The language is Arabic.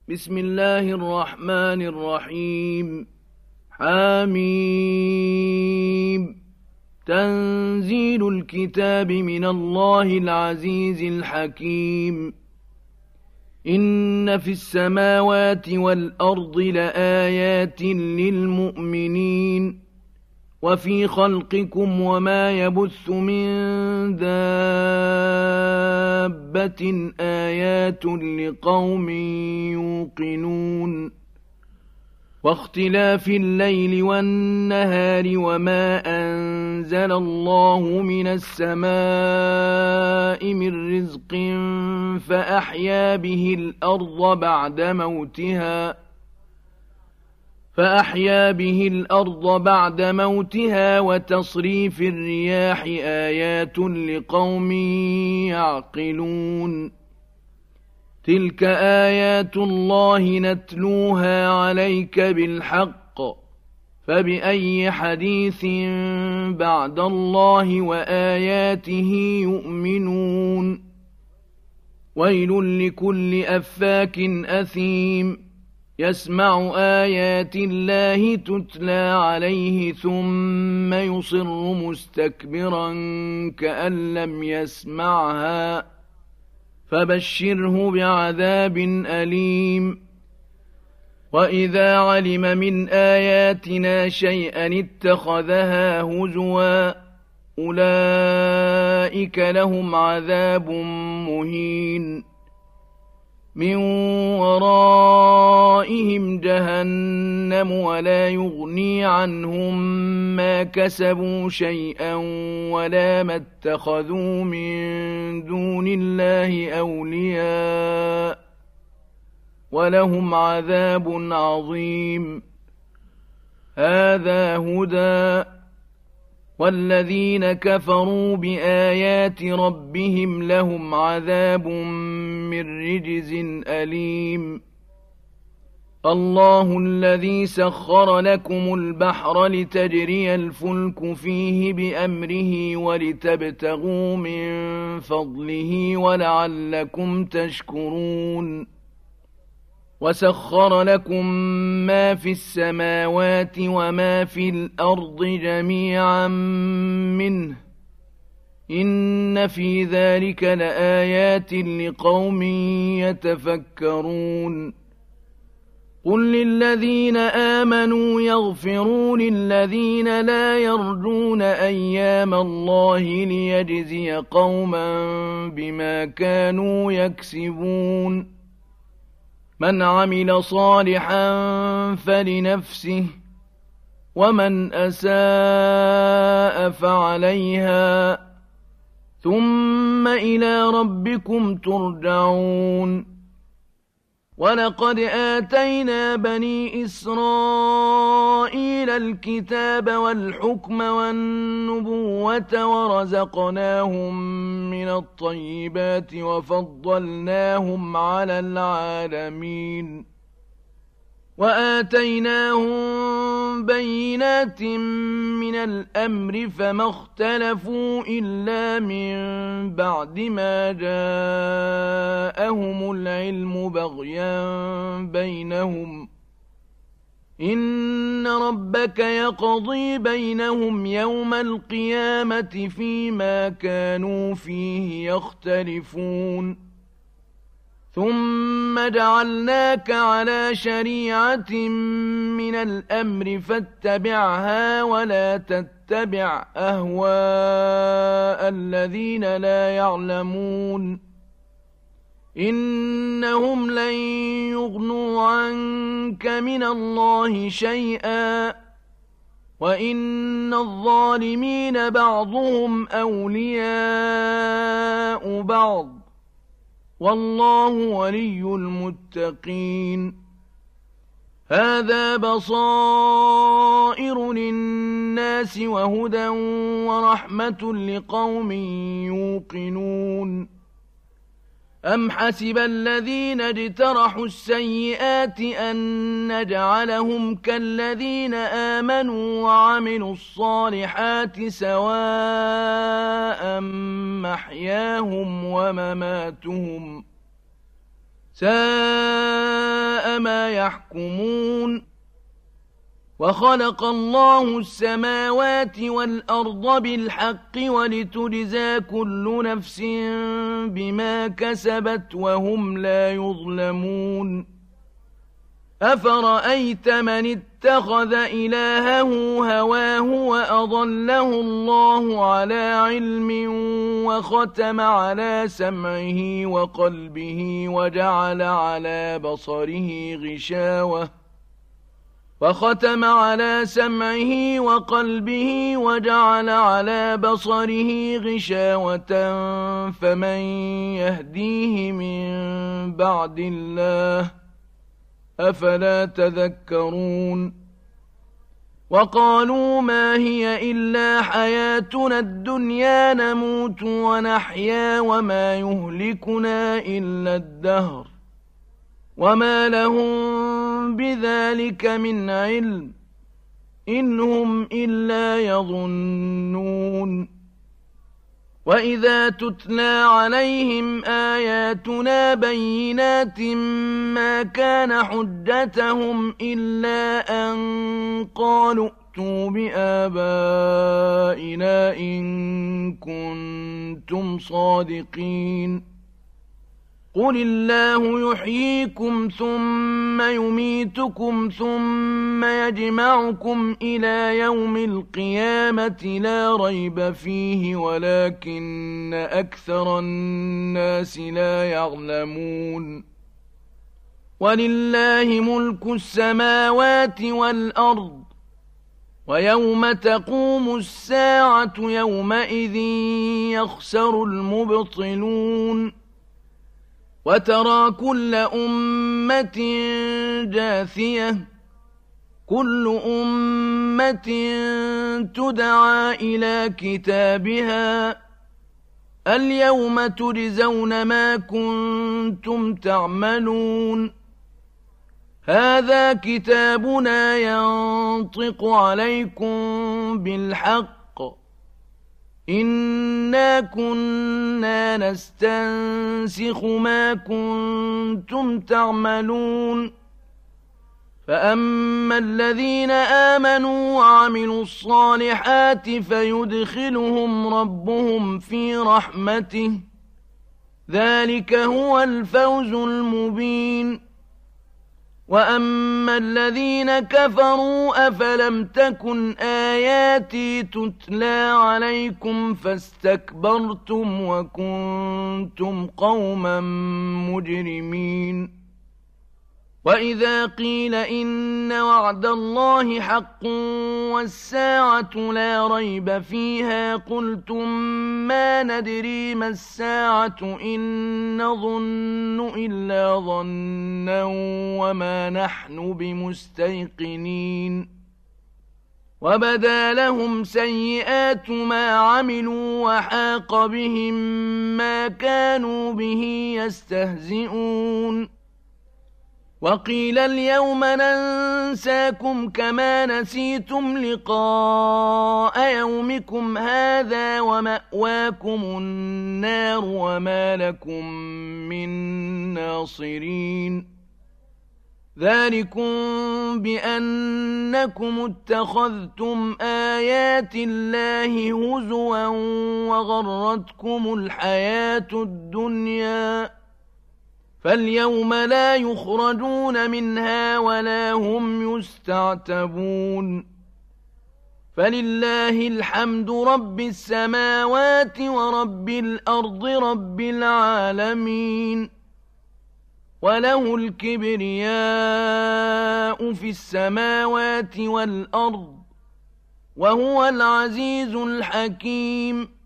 بسم الله الرحمن الرحيم. حميم. تنزيل الكتاب من الله العزيز الحكيم. إن في السماوات والأرض لآيات للمؤمنين وفي خلقكم وما يبث من دابة آيات لقوم يوقنون واختلاف الليل والنهار وما أنزل الله من السماء من رزق فأحيا به الأرض بعد موتها وتصريف الرياح آيات لقوم يعقلون. تلك آيات الله نتلوها عليك بالحق فبأي حديث بعد الله وآياته يؤمنون. ويل لكل أفاك أثيم يسمع آيات الله تتلى عليه ثم يصر مستكبرا كأن لم يسمعها فبشره بعذاب أليم. وإذا علم من آياتنا شيئا اتخذها هزوا أولئك لهم عذاب مهين من ورائهم جهنم ولا يغني عنهم ما كسبوا شيئا ولا ما اتخذوا من دون الله أولياء ولهم عذاب عظيم. هذا هدى والذين كفروا بآيات ربهم لهم عذاب من رجز أليم. الله الذي سخر لكم البحر لتجري الفلك فيه بأمره ولتبتغوا من فضله ولعلكم تشكرون. وسخر لكم ما في السماوات وما في الأرض جميعا منه إن في ذلك لآيات لقوم يتفكرون. قل للذين آمنوا يغفروا للذين لا يرجون أيام الله ليجزي قوما بما كانوا يكسبون. من عمل صالحا فلنفسه ومن أساء فعليها ثم إلى ربكم ترجعون. ولقد آتينا بني إسرائيل الكتاب والحكم والنبوة ورزقناهم من الطيبات وفضلناهم على العالمين. وآتيناهم بينات من الأمر فما اختلفوا إلا من بعد ما جاءهم العلم بغيا بينهم. إن ربك يقضي بينهم يوم القيامة فيما كانوا فيه يختلفون. ثم جعلناك على شريعة من الأمر فاتبعها ولا تتبع أهواء الذين لا يعلمون. إنهم لن يغنوا عنك من الله شيئا وإن الظالمين بعضهم أولياء بعض والله ولي المتقين. هذا بصائر للناس وهدى ورحمة لقوم يوقنون. أم حسب الذين اجترحوا السيئات أن نجعلهم كالذين آمنوا وعملوا الصالحات سواء محياهم ومماتهم ساء ساء ما يحكمون وخلق الله السماوات والأرض بالحق ولتجزى كل نفس بما كسبت وهم لا يظلمون أفرأيت من اتخذ إلهه هواه وأضله الله على علم وختم على سمعه وقلبه وجعل على بصره غشاوة فمن يهديه من بعد الله أفلا تذكرون وقالوا ما هي إلا حياتنا الدنيا نموت ونحيا وما يهلكنا إلا الدهر وما لهم بذلك من علم إن هم إلا يظنون وإذا تتلى عليهم آياتنا بينات ما كان حجتهم إلا أن قالوا ائتوا بآبائنا إن كنتم صادقين قل الله يحييكم ثم يميتكم ثم يجمعكم إلى يوم القيامة لا ريب فيه ولكن أكثر الناس لا يعلمون ولله ملك السماوات والأرض ويوم تقوم الساعة يومئذ يخسر المبطلون وترى كل أمة جاثية كل أمة تدعى إلى كتابها اليوم تجزون ما كنتم تعملون هذا كتابنا ينطق عليكم بالحق إنا كنا نستنسخ ما كنتم تعملون فأما الذين آمنوا وعملوا الصالحات فيدخلهم ربهم في رحمته ذلك هو الفوز المبين وأما الذين كفروا أفلم تكن آياتي تتلى عليكم فاستكبرتم وكنتم قوما مجرمين وإذا قيل إن وعد الله حق والساعة لا ريب فيها قلتم ما ندري ما الساعة إن نظن إلا ظنا وما نحن بمستيقنين وبدا لهم سيئات ما عملوا وحاق بهم ما كانوا به يستهزئون وقيل اليوم ننساكم كما نسيتم لقاء يومكم هذا ومأواكم النار وما لكم من ناصرين ذلكم بأنكم اتخذتم آيات الله هزوا وغرتكم الحياة الدنيا فاليوم لا يخرجون منها ولا هم يستعتبون فلله الحمد رب السماوات ورب الأرض رب العالمين وله الكبرياء في السماوات والأرض وهو العزيز الحكيم